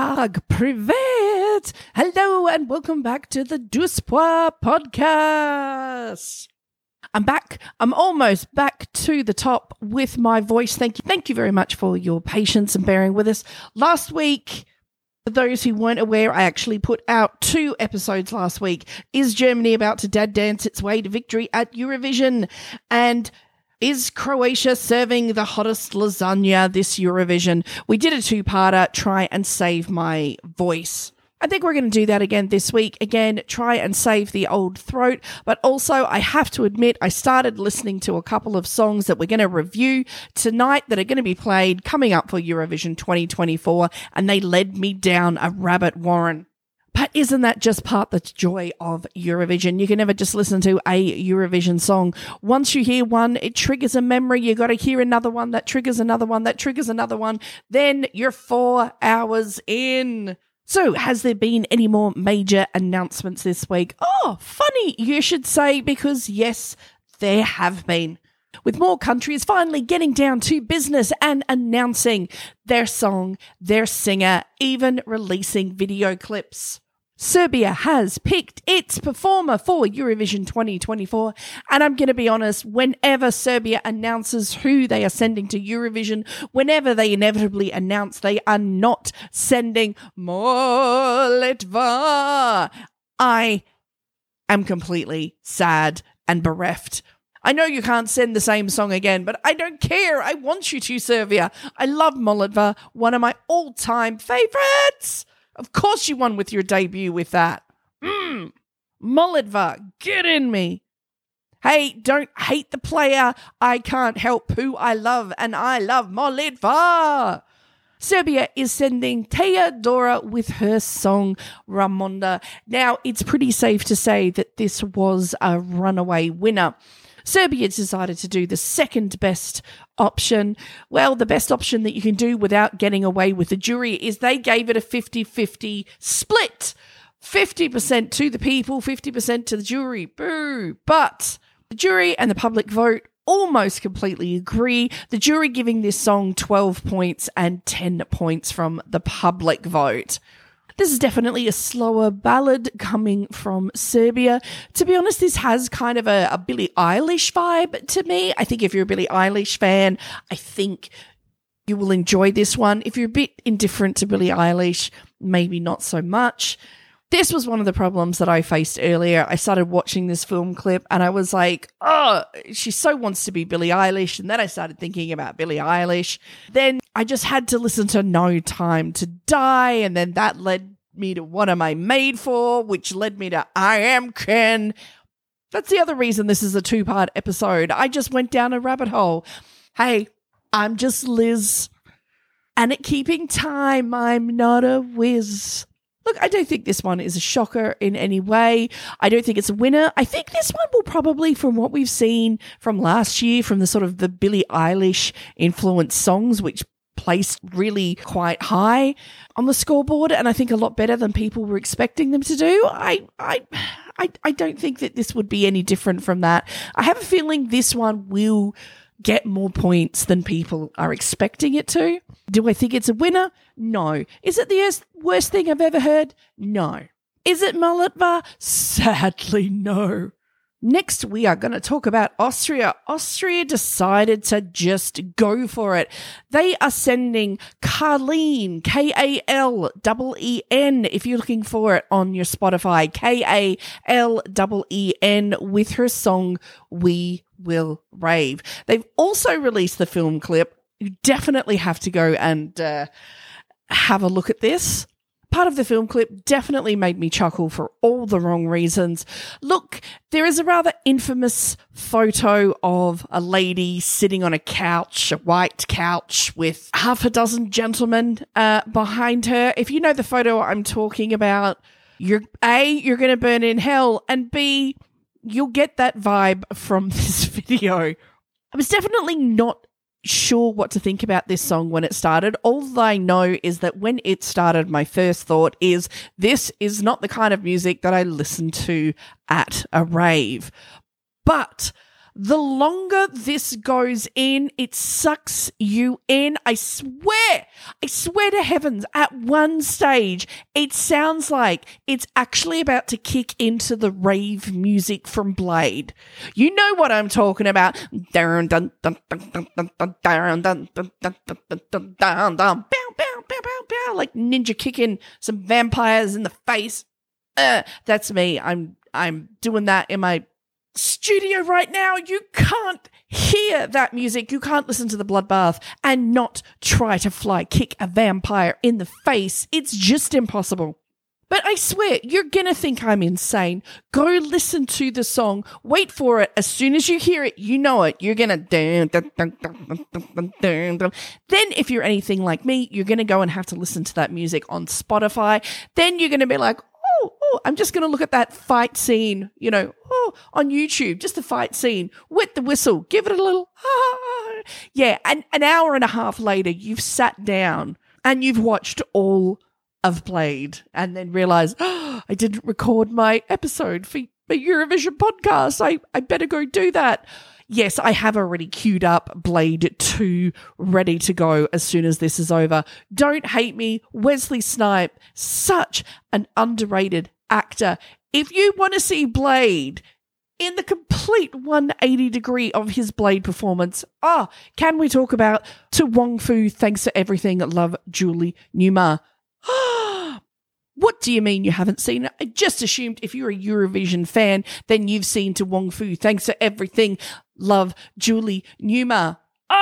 Tag, privet! Hello and welcome back to the Duspois podcast. I'm back. I'm almost back to the top with my voice. Thank you very much for your patience and bearing with us. Last week, for those who weren't aware, I actually put out 2 episodes last week. Is Germany about to dance its way to victory at Eurovision? And is Croatia serving the hottest lasagna this Eurovision? We did a 2-parter, try and save my voice. I think we're going to do that again this week. Again, try and save the old throat. But also, I have to admit, I started listening to a couple of songs that we're going to review tonight that are going to be played coming up for Eurovision 2024, and they led me down a rabbit warren. But isn't that just part the joy of Eurovision? You can never just listen to a Eurovision song. Once you hear one, it triggers a memory. You got to hear another one that triggers another one that triggers another one. Then you're 4 hours in. So, has there been any more major announcements this week? Oh, funny you should say, because yes, there have been. With more countries finally getting down to business and announcing their song, their singer, even releasing video clips. Serbia has picked its performer for Eurovision 2024, and I'm going to be honest, whenever Serbia announces who they are sending to Eurovision, whenever they inevitably announce they are not sending Molitva, I am completely sad and bereft. I know you can't send the same song again, but I don't care. I want you to, Serbia. I love Molitva, one of my all-time favorites. Of course you won with your debut with that. Molitva, get in me. Hey, don't hate the player. I can't help who I love, and I love Molitva. Serbia is sending Teodora with her song Ramonda. Now, it's pretty safe to say that this was a runaway winner. Serbia decided to do the second best option. Well, the best option that you can do without getting away with the jury is they gave it a 50-50 split. 50% to the people, 50% to the jury. Boo! But the jury and the public vote almost completely agree. The jury giving this song 12 points and 10 points from the public vote. This is definitely a slower ballad coming from Serbia. To be honest, this has kind of a Billie Eilish vibe to me. I think if you're a Billie Eilish fan, I think you will enjoy this one. If you're a bit indifferent to Billie Eilish, maybe not so much. This was one of the problems that I faced earlier. I started watching this film clip and I was like, oh, she so wants to be Billie Eilish. And then I started thinking about Billie Eilish. Then I just had to listen to No Time to Die. And then that led me to What Am I Made For, which led me to I Am Ken. That's the other reason this is a 2-part episode. I just went down a rabbit hole. Hey, I'm just Liz. And at keeping time, I'm not a whiz. Look, I don't think this one is a shocker in any way. I don't think it's a winner. I think this one will probably, from what we've seen from last year, from the sort of the Billie Eilish influenced songs, which placed really quite high on the scoreboard, and I think a lot better than people were expecting them to do. I don't think that this would be any different from that. I have a feeling this one will get more points than people are expecting it to. Do I think it's a winner? No. Is it the worst thing I've ever heard? No. Is it Molitva? Sadly, no. Next, we are going to talk about Austria. Austria decided to just go for it. They are sending Kalleen, Kalleen, if you're looking for it on your Spotify, Kalleen, with her song We Will Rave. They've also released the film clip. You definitely have to go and have a look at this. Part of the film clip definitely made me chuckle for all the wrong reasons. Look, there is a rather infamous photo of a lady sitting on a couch, a white couch, with half a dozen gentlemen behind her. If you know the photo I'm talking about, you're going to burn in hell, and B, you'll get that vibe from this video. I was definitely not sure what to think about this song when it started. All I know is that when it started, my first thought is this is not the kind of music that I listen to at a rave. But The longer this goes in, it sucks you in. I swear to heavens, at one stage, it sounds like it's actually about to kick into the rave music from Blade. You know what I'm talking about. Like ninja kicking some vampires in the face. That's me. I'm doing that in my studio right now. You can't hear that music. You can't listen to the Bloodbath and not try to fly kick a vampire in the face. It's just impossible. But I swear, you're going to think I'm insane. Go listen to the song. Wait for it. As soon as you hear it, you know it. You're going to... Then if you're anything like me, you're going to go and have to listen to that music on Spotify. Then you're going to be like, I'm just going to look at that fight scene, on YouTube, just the fight scene, wet the whistle, give it a little, yeah, and an hour and a half later, you've sat down and you've watched all of Blade and then realised, I didn't record my episode for my Eurovision podcast. I better go do that. Yes, I have already queued up Blade 2 ready to go as soon as this is over. Don't hate me. Wesley Snipes, such an underrated actor. If you want to see Blade in the complete 180 degree of his Blade performance, can we talk about To Wong Fu, Thanks for Everything, Love, Julie Newmar. What do you mean you haven't seen it? I just assumed if you're a Eurovision fan, then you've seen To Wong Fu, Thanks for Everything, Love, Julie Newmar.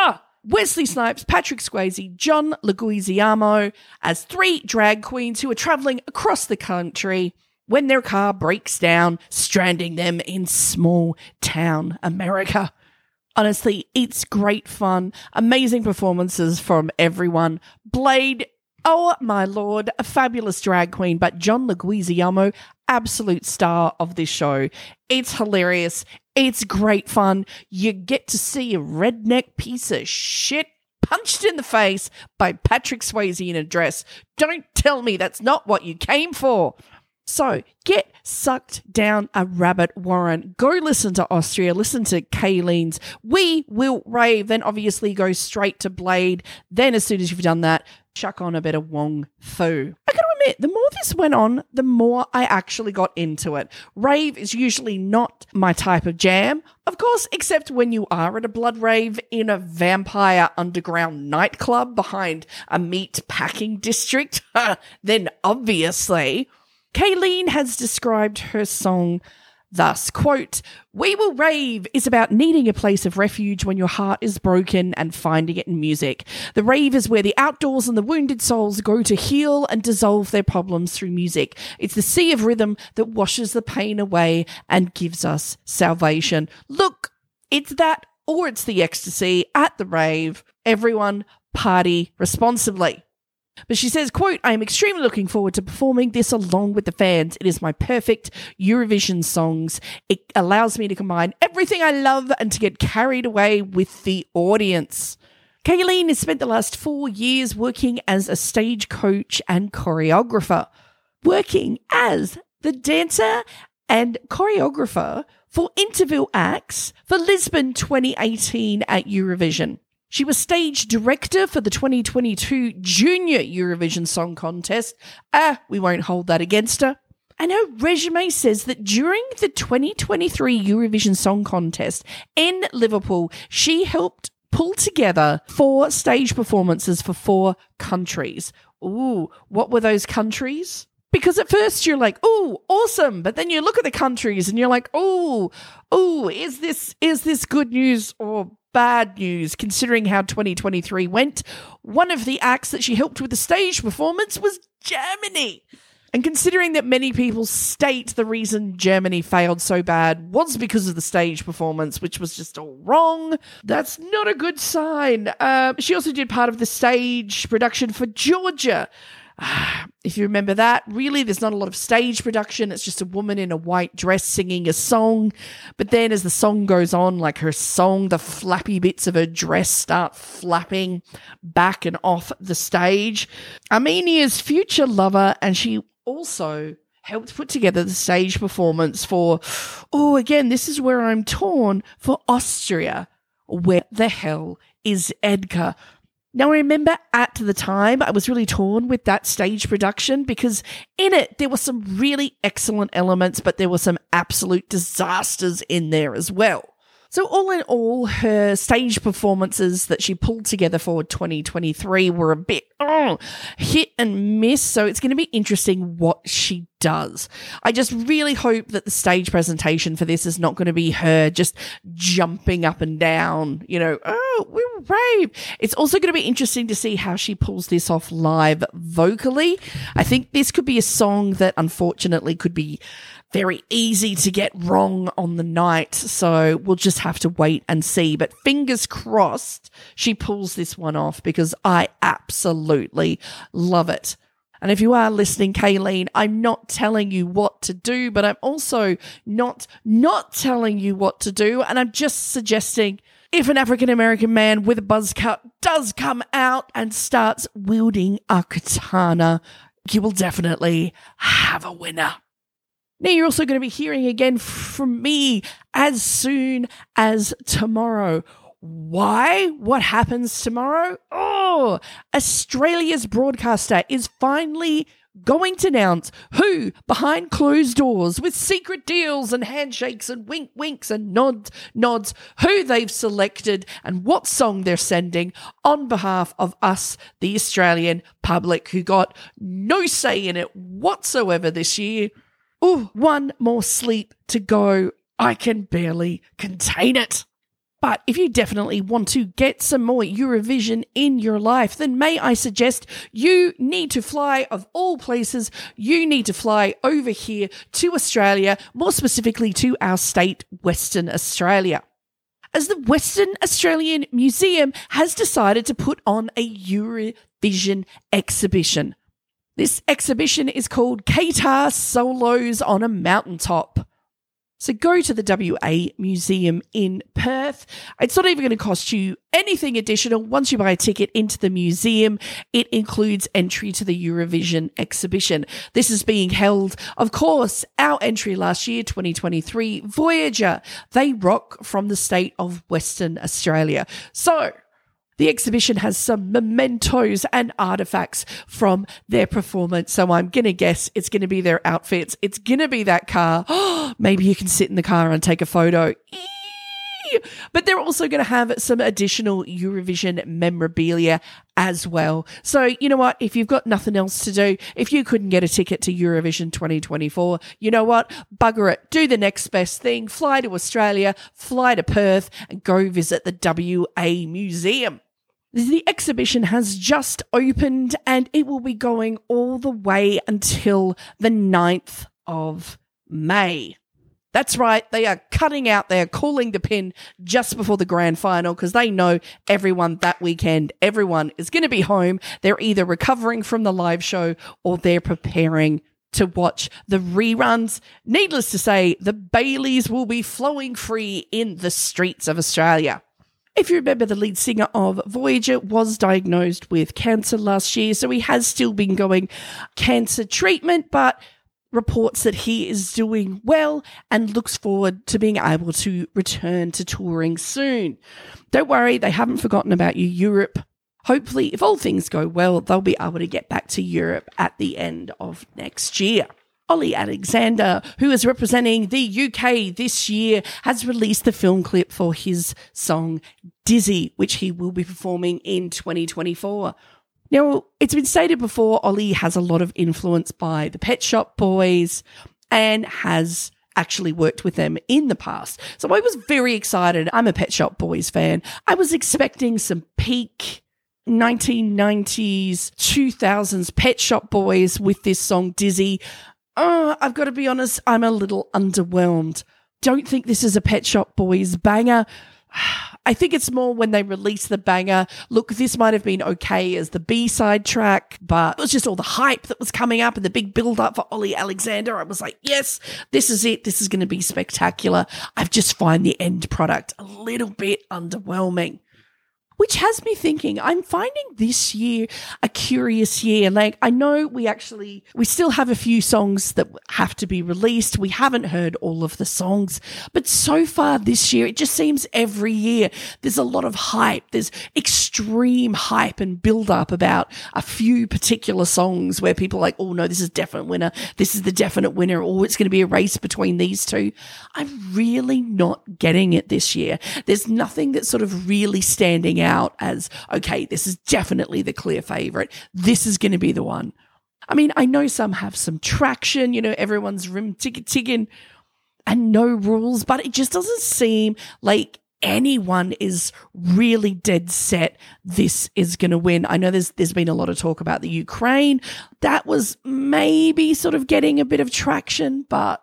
Wesley Snipes, Patrick Swayze, John Leguizamo as three drag queens who are travelling across the country when their car breaks down, stranding them in small town America. Honestly, it's great fun. Amazing performances from everyone. Blade, oh my lord, a fabulous drag queen, but John Leguizamo, absolute star of this show. It's hilarious. It's great fun. You get to see a redneck piece of shit punched in the face by Patrick Swayze in a dress. Don't tell me that's not what you came for. So get sucked down a rabbit warren. Go listen to Austria. Listen to Kayleen's We Will Rave. Then obviously go straight to Blade. Then as soon as you've done that, chuck on a bit of Wong Fu. I gotta admit, the more this went on, the more I actually got into it. Rave is usually not my type of jam, of course, except when you are at a blood rave in a vampire underground nightclub behind a meat packing district. Then obviously... Kayleen has described her song thus, quote, "We Will Rave is about needing a place of refuge when your heart is broken and finding it in music. The rave is where the outdoors and the wounded souls go to heal and dissolve their problems through music. It's the sea of rhythm that washes the pain away and gives us salvation." Look, it's that or it's the ecstasy at the rave. Everyone party responsibly. But she says, quote, "I am extremely looking forward to performing this along with the fans. It is my perfect Eurovision songs. It allows me to combine everything I love and to get carried away with the audience." Kayleen has spent the last 4 years working as a stage coach and choreographer, working as the dancer and choreographer for interval acts for Lisbon 2018 at Eurovision. She was stage director for the 2022 Junior Eurovision Song Contest. We won't hold that against her. And her resume says that during the 2023 Eurovision Song Contest in Liverpool, she helped pull together 4 stage performances for 4 countries. Ooh, what were those countries? Because at first you're like, ooh, awesome. But then you look at the countries and you're like, ooh, is this good news or bad news, considering how 2023 went? One of the acts that she helped with the stage performance was Germany. And considering that many people state the reason Germany failed so bad was because of the stage performance, which was just all wrong, that's not a good sign. She also did part of the stage production for Georgia. If you remember that, really, there's not a lot of stage production. It's just a woman in a white dress singing a song. But then as the song goes on, like her song, the flappy bits of her dress start flapping back and off the stage. Armenia's future lover, and she also helped put together the stage performance for, again, this is where I'm torn, for Austria. Where the hell is Edgar? Now, I remember at the time I was really torn with that stage production because in it there were some really excellent elements, but there were some absolute disasters in there as well. So all in all, her stage performances that she pulled together for 2023 were a bit hit and miss. So it's going to be interesting what she does. I just really hope that the stage presentation for this is not going to be her just jumping up and down, we're brave. It's also going to be interesting to see how she pulls this off live vocally. I think this could be a song that unfortunately could be very easy to get wrong on the night, so we'll just have to wait and see. But fingers crossed she pulls this one off because I absolutely love it. And if you are listening, Kayleen, I'm not telling you what to do, but I'm also not telling you what to do, and I'm just suggesting if an African-American man with a buzz cut does come out and starts wielding a katana, you will definitely have a winner. Now, you're also going to be hearing again from me as soon as tomorrow. Why? What happens tomorrow? Australia's broadcaster is finally going to announce who, behind closed doors, with secret deals and handshakes and winks and nods, who they've selected and what song they're sending on behalf of us, the Australian public, who got no say in it whatsoever this year. One more sleep to go. I can barely contain it. But if you definitely want to get some more Eurovision in your life, then may I suggest you need to fly, of all places, you need to fly over here to Australia, more specifically to our state, Western Australia, as the Western Australian Museum has decided to put on a Eurovision exhibition. This exhibition is called Qatar Solos on a Mountaintop. So go to the WA Museum in Perth. It's not even going to cost you anything additional. Once you buy a ticket into the museum, it includes entry to the Eurovision exhibition. This is being held, of course, our entry last year, 2023, Voyager. They rock from the state of Western Australia. So the exhibition has some mementos and artifacts from their performance. So I'm going to guess it's going to be their outfits. It's going to be that car. Maybe you can sit in the car and take a photo. But they're also going to have some additional Eurovision memorabilia as well. So you know what? If you've got nothing else to do, if you couldn't get a ticket to Eurovision 2024, you know what? Bugger it. Do the next best thing. Fly to Australia, fly to Perth, and go visit the WA Museum. The exhibition has just opened and it will be going all the way until the 9th of May. That's right, they are calling the pin just before the grand final because they know everyone that weekend, everyone is going to be home. They're either recovering from the live show or they're preparing to watch the reruns. Needless to say, the Baileys will be flowing free in the streets of Australia. If you remember, the lead singer of Voyager was diagnosed with cancer last year, so he has still been going cancer treatment, but reports that he is doing well and looks forward to being able to return to touring soon. Don't worry, they haven't forgotten about you, Europe. Hopefully, if all things go well, they'll be able to get back to Europe at the end of next year. Ollie Alexander, who is representing the UK this year, has released the film clip for his song Dizzy, which he will be performing in 2024. Now, it's been stated before, Ollie has a lot of influence by the Pet Shop Boys and has actually worked with them in the past. So I was very excited. I'm a Pet Shop Boys fan. I was expecting some peak 1990s, 2000s Pet Shop Boys with this song Dizzy. I've got to be honest, I'm a little underwhelmed. Don't think this is a Pet Shop Boys banger. I think it's more when they release the banger. Look, this might have been okay as the B-side track, but it was just all the hype that was coming up and the big build-up for Ollie Alexander. I was like, yes, this is it. This is going to be spectacular. I just find the end product a little bit underwhelming. which has me thinking, I'm finding this year a curious year. Like, I know we still have a few songs that have to be released. We haven't heard all of the songs, but so far this year, it just seems every year there's a lot of hype. There's extreme hype and build up about a few particular songs where people are like, oh no, this is definite winner. This is the definite winner. Or it's going to be a race between these two. I'm really not getting it this year. There's nothing that's sort of really standing out as, okay, this is definitely the clear favorite. This is going to be the one. I mean, I know some have some traction, everyone's rim ticking and no rules, but it just doesn't seem like anyone is really dead set this is going to win. I know there's been a lot of talk about the Ukraine. That was maybe sort of getting a bit of traction, but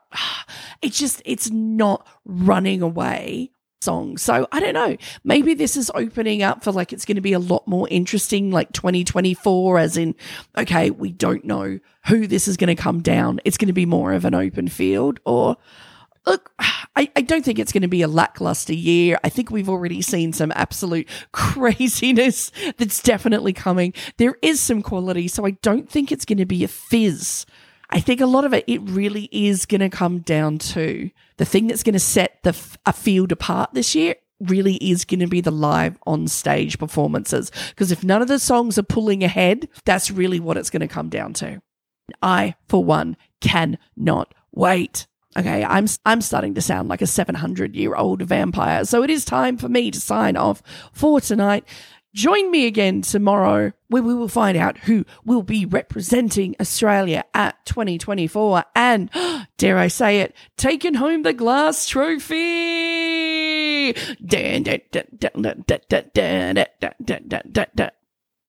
it's not running away song. So I don't know. Maybe this is opening up for like it's going to be a lot more interesting, like 2024, as in, okay, we don't know who this is going to come down. It's going to be more of an open field. Or look, I don't think it's going to be a lackluster year. I think we've already seen some absolute craziness that's definitely coming. There is some quality, so I don't think it's going to be a fizz. I think a lot of it really is going to come down to the thing that's going to set a field apart this year really is going to be the live on stage performances. Because if none of the songs are pulling ahead, that's really what it's going to come down to. I, for one, cannot wait. Okay, I'm starting to sound like a 700-year-old vampire, so it is time for me to sign off for tonight. Join me again tomorrow where we will find out who will be representing Australia at 2024 and, dare I say it, taking home the glass trophy.